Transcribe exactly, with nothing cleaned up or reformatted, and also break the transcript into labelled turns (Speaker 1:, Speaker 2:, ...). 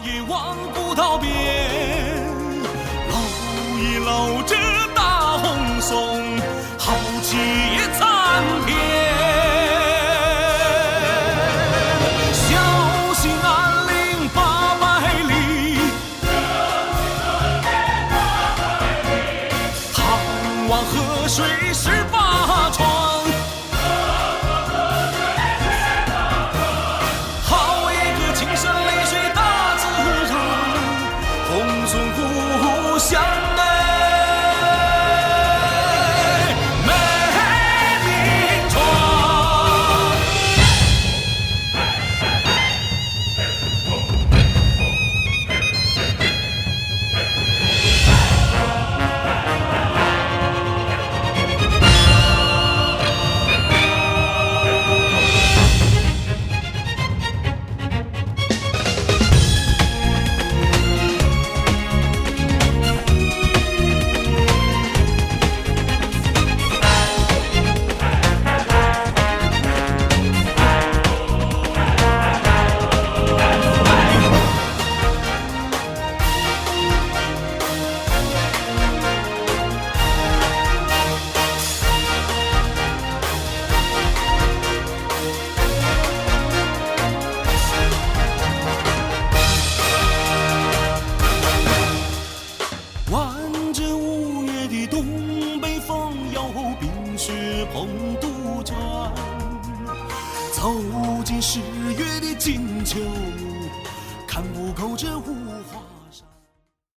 Speaker 1: 也望不到边。搂一搂这大红松，豪气也参天。小兴安岭八百里，唐王河水十八川。好一个青山绿水大自然，红松故乡哎，美名传。挽着五月的东北风，摇冰雪捧杜鹃，走进十月的金秋，看不够这五花。